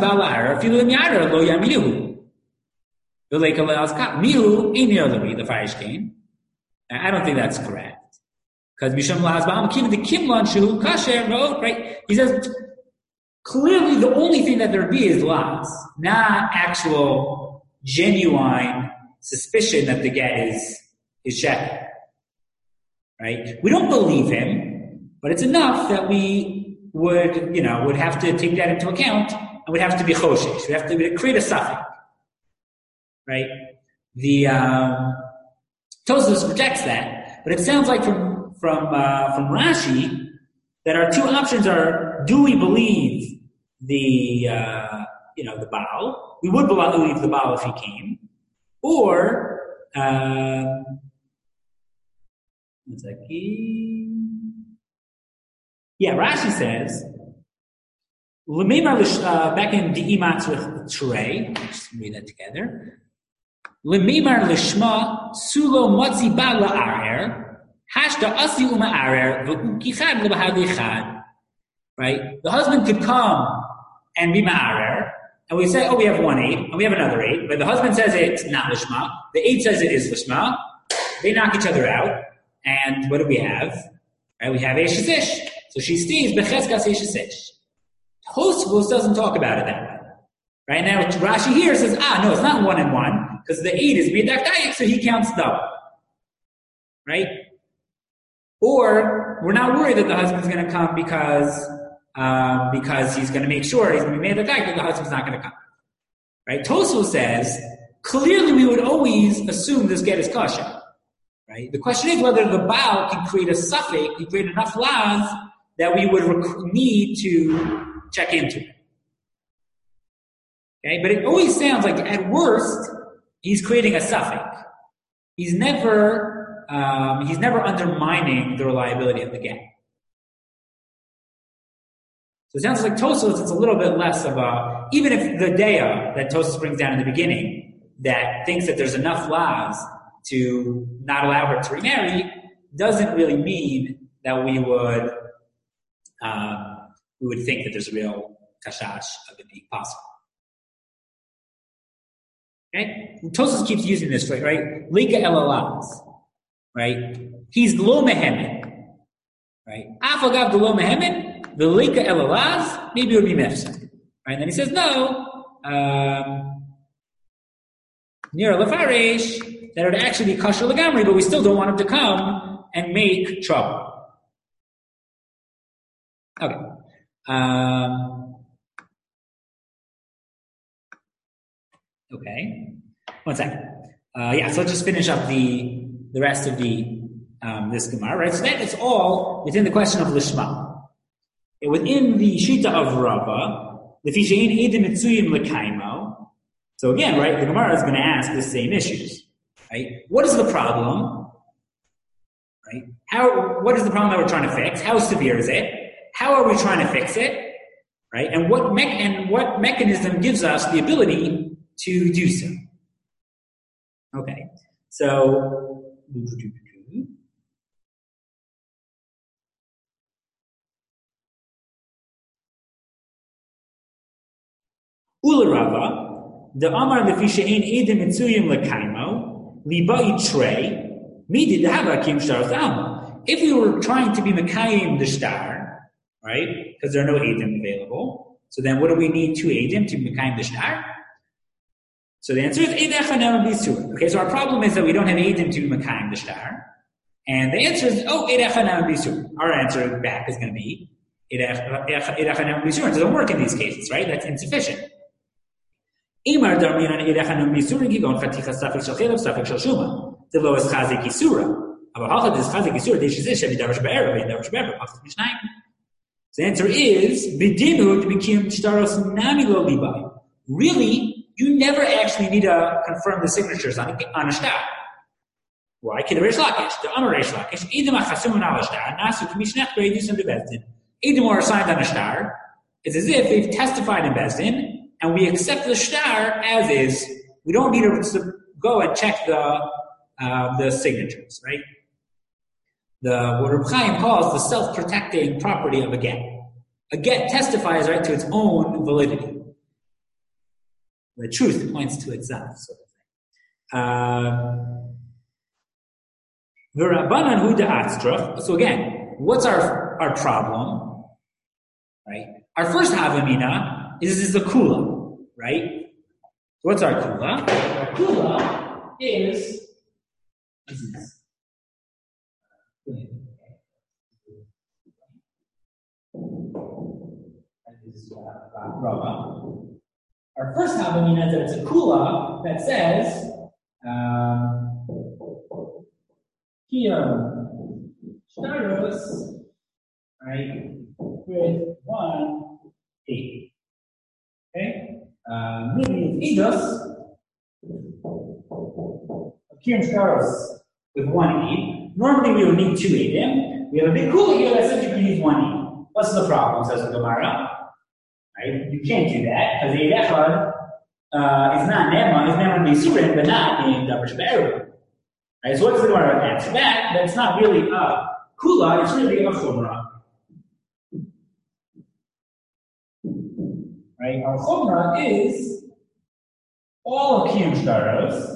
The Farish came. I don't think that's correct. Because Misham Laz Ba'am Kim the Kimlan Shu Kasher wrote, right? He says, clearly the only thing that there be is Laz, not actual, genuine suspicion that the get is sheker. Right? We don't believe him, but it's enough that we would have to take that into account, and would have to be choshesh. We have to create a suffix. Right? The Tosfos rejects that, but it sounds like from Rashi that our two options are: do we believe the Baal? We would believe the Baal if he came, or Rashi says back in Di'imatz with Trey. Let's read that together. Lemimar lishma sulo motzi ba la'arer hashda asi uma'arer v'ukichad lebahadichad. Right? The husband could come and be ma'arer, and we say, we have one aid, and we have another aid, but the husband says it's not lishma, the aid says it is lishma, they knock each other out, and what do we have? Right? We have Eish Ish. So she stays becheskas Eish Ish. Tosfos doesn't talk about it that way. Right now, Rashi here says, no, it's not 1 and 1, because the 8 is Midak Dayak, so he counts double. Right? Or, we're not worried that the husband's going to come because he's going to make sure he's going to be made the guy that the husband's not going to come. Right? Tosfos says, clearly we would always assume this get is kosher. Right? The question is whether the Baal can create a suffix, can create enough laws that we would need to check into it. Okay? But it always sounds like at worst, he's creating a suffix. He's never undermining the reliability of the get. So it sounds like Tosfos, it's a little bit less of a, even if the daya that Tosfos brings down in the beginning, that thinks that there's enough laws to not allow her to remarry, doesn't really mean that we would think that there's a real kashash of it being possible. Okay? Tosfos keeps using this phrase, right? Lika elalaz, right? He's lo mehemet, right? Afagav the lo mehemet, the lika elalaz, maybe it would be mefsed. Right? And then he says, no, near lefaresh, that it would actually be kosher legamri, but we still don't want him to come and make trouble. Okay. Okay. 1 second. So let's just finish up the rest of this Gemara, right? So that is all within the question of Lishma. Within the Shita of Rava, the Fishain Edim Mitsuyim Lekaimo. So again, right, the Gemara is going to ask the same issues, right? What is the problem? Right? What is the problem that we're trying to fix? How severe is it? How are we trying to fix it? Right? And what mechanism gives us the ability to do so? Okay. So Ula Rava, the Amar Lefishain Edim Mitsuyim Lekaimo, Libai Trey, Midi Dava Kim Shtar Thalma. If we were trying to be Mekayim the Shtar, right? Because there are no Edim available. So then what do we need 2 Edim to be Mekayim the Shtar? So the answer is Eidecha Nema Bisur. Okay, so our problem is that we don't have Edim to be Mekayim the Shtar. And the answer is, Eidecha Nema Bisur. Our answer back is going to be Eidecha Nema Bisur. It doesn't work in these cases, right? That's insufficient. Imar Darminan Eidecha Nema Bisur, Gigon Chaticha Safik Shal Chelav, Safik Shal Shuma. The lowest Chazik Isura. Aber Hachad is Chazik Isura, Deshizish, Evidavash Be'er, Evidavash Be'er, Pachas Mishnayim. The answer is, B'dimud B'kim Shtaros Nami Lo Libai. Really, you never actually need to confirm the signatures on a shtar. Why? The Amar Reish Lakish, Edim Achasumun al shtar, Nasu K'mishnech Be'edusam de Bezdin. Edim are assigned on a shtar. It's as if they've testified in Bezdin, and we accept the shtar as is. We don't need to go and check the signatures, right? What Reb Chaim calls the self-protecting property of a get. A get testifies, right, to its own validity. The truth points to itself, sort of thing. So again, what's our problem? Right? Our first havamina is the kula, right? What's our kula? Our kula is our first havamina is that it's a kula that says here shtaros, right, with 1 8. Okay? Maybe idus Kirim shtaros with 1 8. Normally we would need 2 edim. We have a big kula here that says you can use 1 8. What's the problem, says the Gemara? Right? You can't do that because the Echad is not Nema, it's Nema B'Yisurin, but not in Davar Be'eruv. Right? So what's the Gemara answer? That's not really a kula, it's really a chumrah. Right? Our chumrah is all of Kiyum Shtaros.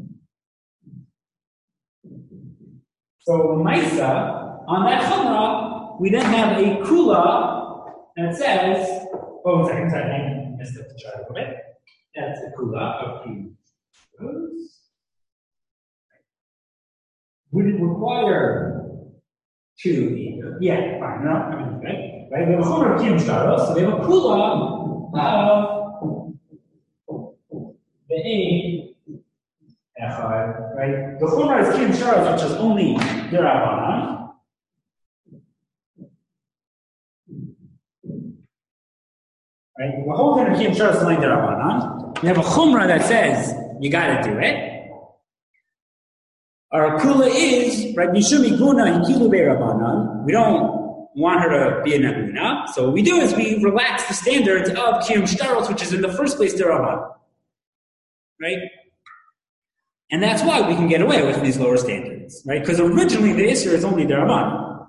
So Maisa, on that chumrah, we then have a kula that says, oh, 1 second, sorry, I messed up the chart a little bit. That's the kula of Kiyum Shtaros. Would it require 2 edim? Yeah, fine. No, I mean, right? We have a chumrah of kiyum shtaros, so we have a kula of the aim echad, right? The chumrah is kiyum shtaros, which is only derabanan. Right? The whole thing of kiyum shtaros is only derabanan. We have a chumrah that says you got to do it. Our kula is, right, Mishumi Guna and Kilu Be'Rabbanan. We don't want her to be a Naguna. So what we do is we relax the standards of Kiyum Shtaros, which is in the first place Derabanan. Right? And that's why we can get away with these lower standards. Right? Because originally the Isser is only Derabanan.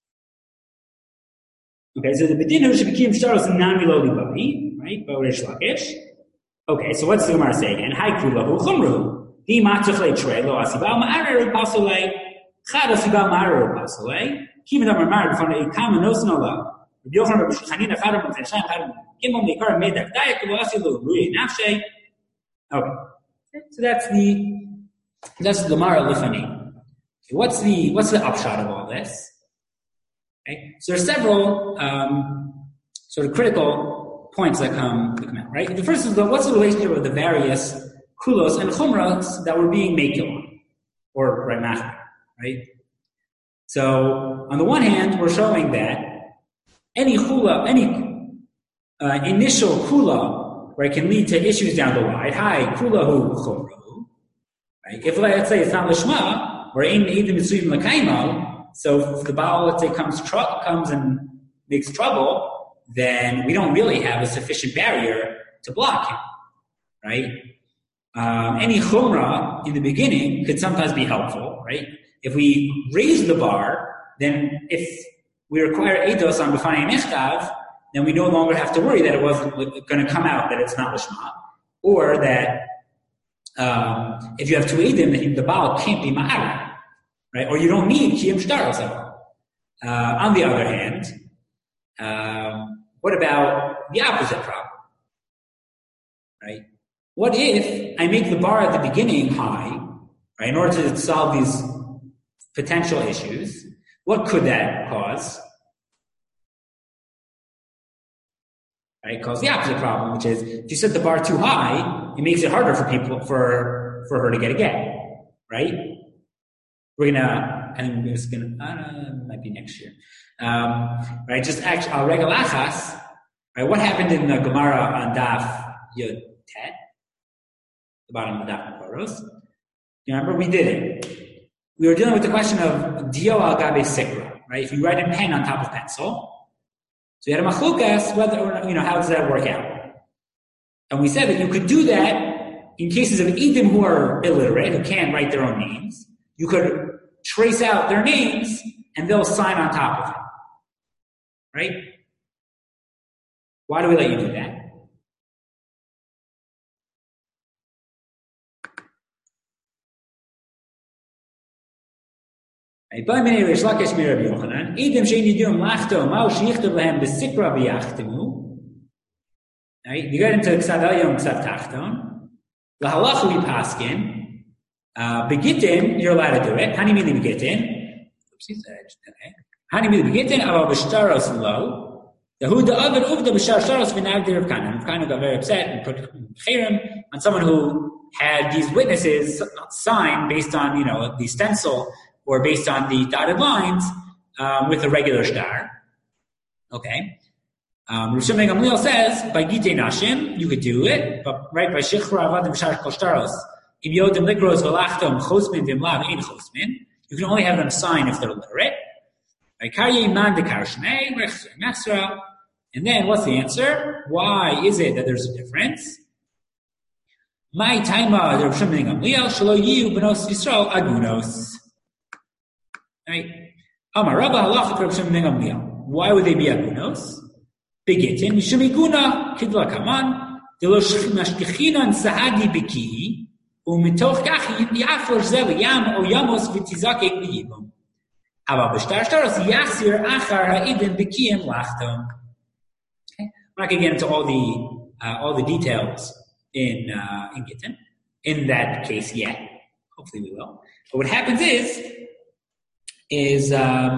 Okay, so the Bedinu should be Kiyum Shtaros and Nami-Lo Libavi. Right? Ba'Resh Lakish. Okay, so what's the Gemara say again? Hai Kulahu Chumruhu. Di matzachle tre lo asiba ma'arer pasole chad asiba ma'arer pasole kimin amar ma'arer from a common nosnola Yochanan Rabbi Chanina chad from Shayim chad kimom leikar medak dayak lo asilu ruy nafshe. Okay, so that's the Gemara Lifani. What's the upshot of all this? Okay, so there are several sort of critical points that come out. Right, the first is what's the relationship of the various kulos and chumras that were being made on, or ramach, right? So on the one hand, we're showing that any chula, any initial kula, right, can lead to issues down the line. Hi, kulahu chumrahu, right? If let's say it's not lishma, or ein eidim mitzuyim l'kaimo, so if the baal, let's say, comes and makes trouble, then we don't really have a sufficient barrier to block him, right? Any chumrah in the beginning could sometimes be helpful, right? If we raise the bar, then if we require eidos on b'fanei nechtav, then we no longer have to worry that it wasn't going to come out that it's not lishma, or that if you have two eidim, the baal can't be ma'ara, right? Or you don't need kiyum shtaros at all. On the other hand, what about the opposite problem, right? What if I make the bar at the beginning high, right, in order to solve these potential issues? What could that cause? Right, cause the opposite problem, which is if you set the bar too high, it makes it harder for people for her to get a get, right? We're might be next year, right? Just actually, regalachas, right? What happened in the Gemara on Daf Yud Tet? The bottom of the Daf Paros. You remember we did it. We were dealing with the question of dio al gabe sikra, right? If you write in pen on top of pencil, so you had a machlukas whether or not, how does that work out? And we said that you could do that in cases of edim who are illiterate, who can't write their own names. You could trace out their names and they'll sign on top of it, right? Why do we let you do that? Right? You get into Ksav Elyon, Ksav Tachton. Lahalacha we paskin. Begitin, you're allowed to do it. Hani mili begitin. Oopsie, Hani mili begitin. Aval b'shtaros lo. Dahu da'avid uvda b'shtar shtaros v'nagdi Rav Kana. Rav Kana got very upset and put chayrim on someone who had these witnesses signed based on the stencil or based on the dotted lines with a regular star. Okay. Rav Shimon Gamliel says by gitei nashim you could do it, but right by shichra avadim b'shtar kol shtaros. You can only have them sign if they're literate. And then what's the answer? Why is it that there's a difference? My taima Rav Shimon Gamliel shelo yiu benos Yisrael agunos. Right? Amar Rabba halacha Rav Shimon Gamliel. Why would they be agunos? Begitin mishum iguna kidla kaman delo shchinachinan sahadi biki. ומתוך כך יעפור זה לים או ימוס ותזקק ליבם. אבל בשטר שטרוס יחזיר אחר העידן בקיים לחתום. I'm not going to get into all the details in Gittin, in that case yet. Hopefully we will. But what happens is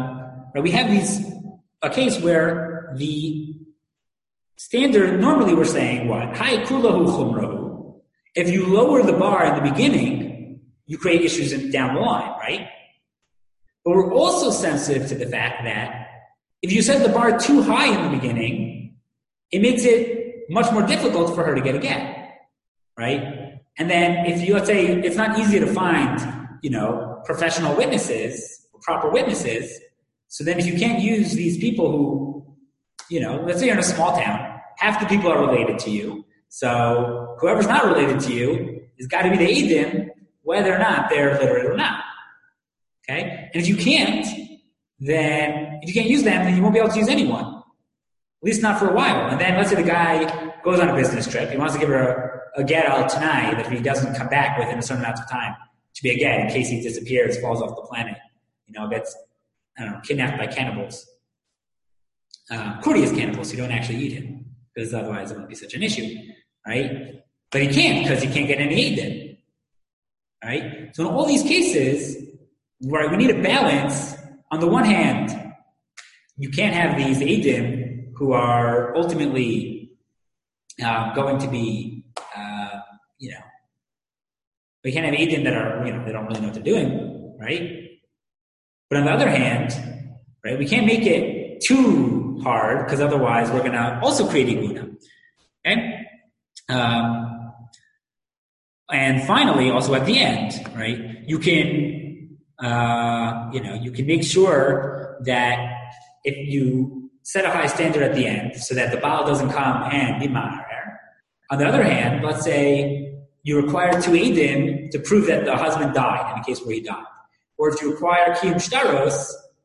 right, we have a case where the standard, normally we're saying what? Hai kulahu chumrahu. If you lower the bar in the beginning, you create issues down the line, right? But we're also sensitive to the fact that if you set the bar too high in the beginning, it makes it much more difficult for her to get a get, right? And then if you, let's say, it's not easy to find, professional witnesses, proper witnesses, so then if you can't use these people who, let's say you're in a small town, half the people are related to you, so whoever's not related to you has got to be the Eidim, whether or not they're literate or not. Okay? And if you can't use them, then you won't be able to use anyone. At least not for a while. And then let's say the guy goes on a business trip. He wants to give her a get out tonight that if he doesn't come back within a certain amount of time to be a get in case he disappears, falls off the planet, gets, kidnapped by cannibals. Courteous cannibals who don't actually eat him, because otherwise it wouldn't be such an issue, right? But he can't, because he can't get any aid in. Right? So in all these cases, right, we need a balance. On the one hand, you can't have these Eidim who are ultimately going to be, we can't have Eidim that are, they don't really know what they're doing, right? But on the other hand, right, we can't make it too hard, because otherwise we're going to also create Iguna. Okay? And finally, also at the end, right, you can, you can make sure that if you set a high standard at the end so that the Baal doesn't come and be ma'arer. On the other hand, let's say you require 2 Eidim to prove that the husband died in a case where he died. Or if you require Kiyum Shtaros,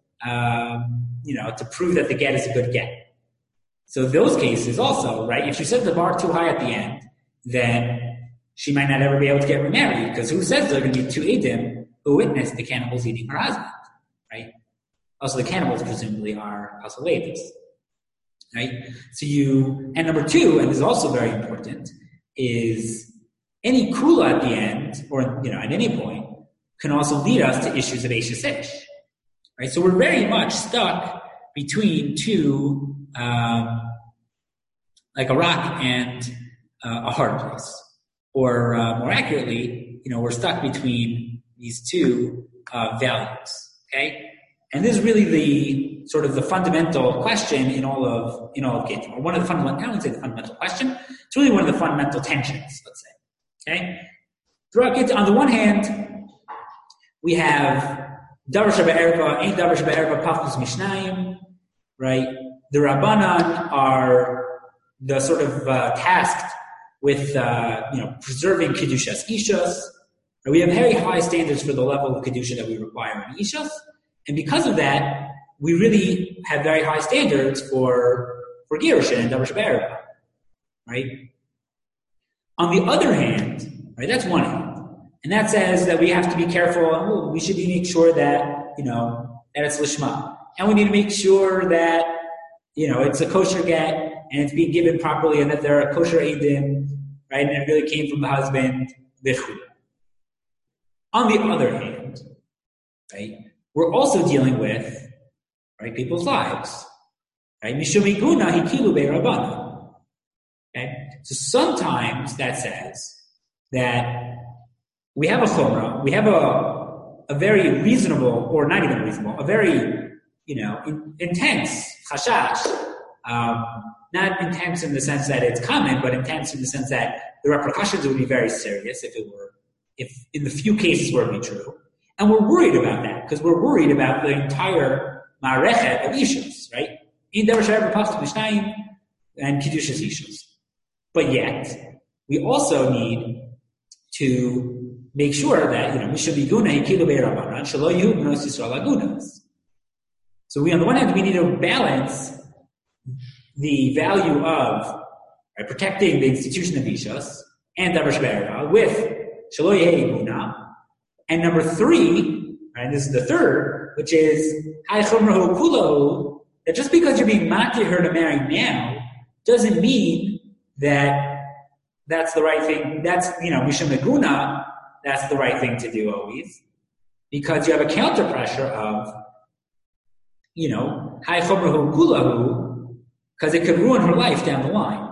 to prove that the get is a good get. So those cases also, right, if you set the bar too high at the end, then she might not ever be able to get remarried, because who says there are going to be 2 Eidim who witnessed the cannibals eating her husband, right? Also, the cannibals presumably are also ladies, right? And number 2, and this is also very important, is any kula at the end, or, at any point, can also lead us to issues of Eishes Ish, right? So we're very much stuck between two, like a rock and a hard place. Or more accurately, we're stuck between these two values, okay? And this is really the sort of the fundamental question in all of Gittin, or one of the fundamental, I wouldn't say the fundamental question, it's really one of the fundamental tensions, let's say, okay? Throughout Gittin, on the one hand, we have Davar Sheba'erva, Ein Davar Sheba'erva, Pachus Mishnayim, right? The Rabbanan are the sort of tasked with, preserving Kedushas Ishas. We have very high standards for the level of Kedusha that we require in Ishas. And because of that, we really have very high standards for Girushin and Davar Sheba'erva, right? On the other hand, right, that's one hand. And that says that we have to be careful. We should make sure that, that it's Lishma. And we need to make sure that, it's a kosher get and it's being given properly and that there are kosher Eidim, right? And it really came from the husband, Vichu. On the other hand, right, we're also dealing with, right, people's lives, right? Mishum Iguna Hikilu Be'Rabbana. Okay? So sometimes that says that we have a chumrah, we have a very reasonable, or not even reasonable, a very, intense chashash. Not intense in the sense that it's common, but intense in the sense that the repercussions would be very serious if in the few cases where it would be true. And we're worried about that, because we're worried about the entire ma'arechet of ishus, right? In Davar Sheba'erva, Pachus Mishnayim, and Kedushas Ishus. But yet, we also need to make sure that, Mishum Iguna Hikilu Be'Rabbanan, Shelo Yehu Bnos Yisrael Agunas. So on the one hand, we need to balance the value of protecting the institution of Ishas and Davar Sheba'erva with Shelo Yehu Iguna. And number 3, and this is the third, which is Hai Chumrahu Kulahu, that just because you're being makir her to marry now doesn't mean that that's the right thing. That's, Mishum Iguna, that's the right thing to do always. Because you have a counter pressure of high chumrahu kulahu, because it could ruin her life down the line,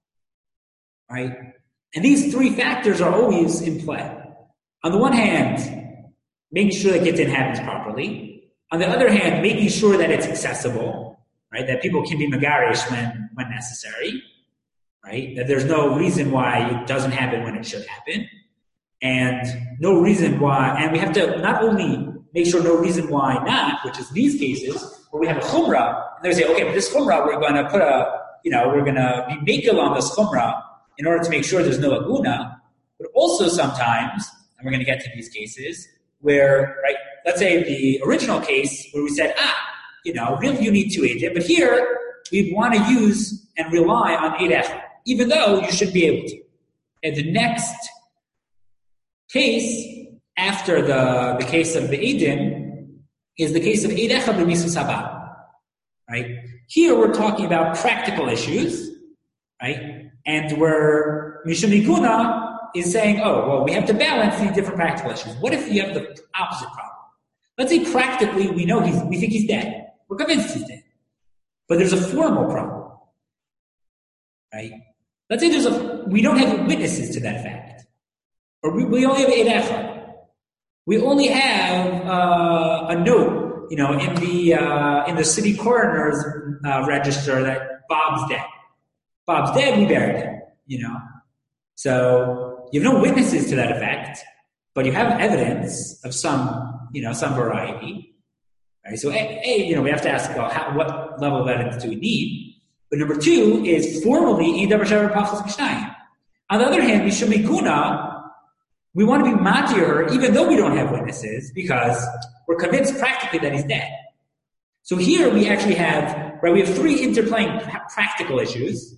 right? And these three factors are always in play. On the one hand, making sure that Gittin happens properly. On the other hand, making sure that it's accessible, right? That people can be megarish when necessary, right? That there's no reason why it doesn't happen when it should happen. And no reason why, and we have to not only make sure no reason why not, which is these cases, where we have a chumrah, and they say, okay, but this chumrah, we're going to put we're going to be makel on this chumrah in order to make sure there's no aguna. But also sometimes, and we're going to get to these cases, where, right, let's say the original case where we said, really you need two eidim, but here we want to use and rely on eid echad, even though you should be able to. And the next case, after the case of the eidim, is the case of eid echad b'misas haba, right? Here we're talking about practical issues, right? And where Mishum Iguna is saying, we have to balance these different practical issues. What if you have the opposite problem? Let's say practically we think he's dead. We're convinced he's dead. But there's a formal problem, right? Let's say we don't have witnesses to that fact. Or we only have eid echad. We only have a note, in the city coroner's register that Bob's dead. Bob's dead, we buried him, So you have no witnesses to that effect, but you have evidence of some variety. Right? So we have to ask what level of evidence do we need? But number two is formally, on the other hand, Mishum Iguna, we want to be matir her even though we don't have witnesses because we're convinced practically that he's dead. So here we actually have, we have three interplaying practical issues.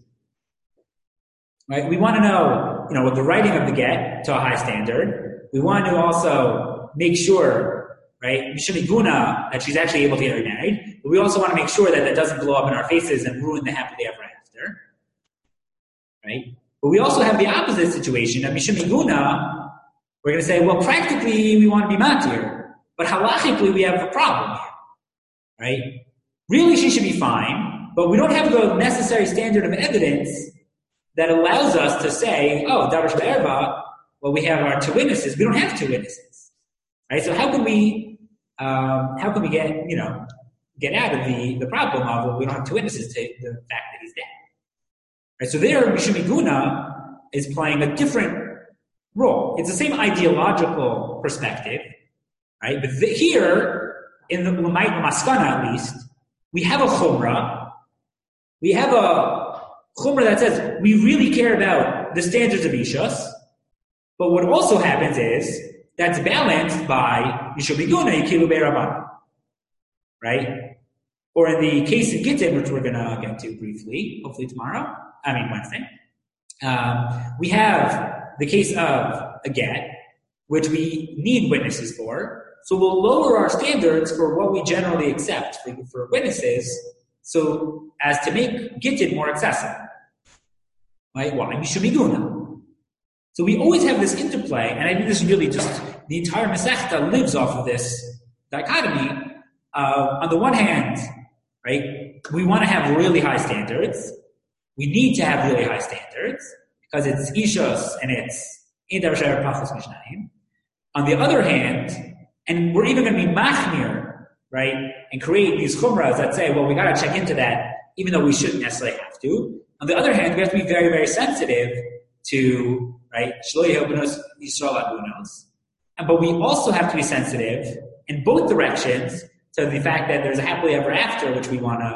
Right? We want to know, the writing of the get to a high standard. We want to also make sure, right, Mishum Iguna, that she's actually able to get remarried. But we also want to make sure that that doesn't blow up in our faces and ruin the happily ever after. Right? But we also have the opposite situation of Mishum Iguna. We're going to say, well, practically we want to be matir, but halachically we have a problem here. Right? Really she should be fine, but we don't have the necessary standard of evidence that allows us to say, Darash Be'erva, we have our two witnesses. We don't have two witnesses. Right? So how can we get out of the problem of we don't have two witnesses to the fact that he's dead? Right? So there, Mishum Iguna is playing a different role. It's the same ideological perspective, right? But here, in the Maskana at least, we have a chumrah. We have a chumrah that says we really care about the standards of Ishus, but what also happens is that's balanced by Mishum Iguna Yikilu Be'Rabbanan, right? Or in the case of Gittin, which we're going to get to briefly, hopefully Wednesday, we have the case of a get, which we need witnesses for. So we'll lower our standards for what we generally accept for witnesses so as to make Gittin more accessible. Right? Why? Mishum Iguna. So we always have this interplay, and I think this is really just the entire Masechta lives off of this dichotomy. On the one hand, right, we want to have really high standards. We need to have really high standards because it's Ishus and it's Idar Shar Pachas Mishnayim. On the other hand, and we're even going to be machmir, right, and create these chumras that say, we got to check into that, even though we shouldn't necessarily have to. On the other hand, we have to be very, very sensitive to, right, Shlo Yehubenos Yisrael Adunos. But we also have to be sensitive in both directions to the fact that there's a happily ever after, which we want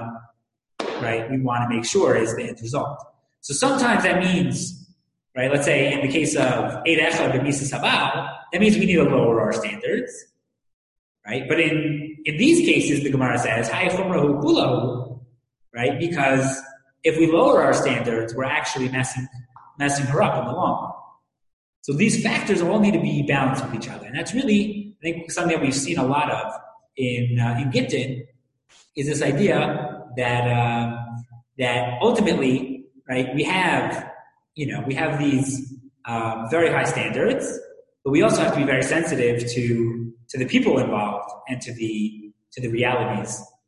to make sure is the end result. So sometimes that means, right, let's say in the case of Eid Echad b'misas haba, that means we need to lower our standards, right? But in these cases, the Gemara says, Hay chumrahu kulahu, right? Because if we lower our standards, we're actually messing her up in the long run. So these factors all need to be balanced with each other. And that's really, I think, something that we've seen a lot of in Gittin is this idea that ultimately, right, we have these very high standards, but we also have to be very sensitive to the people involved and to the realities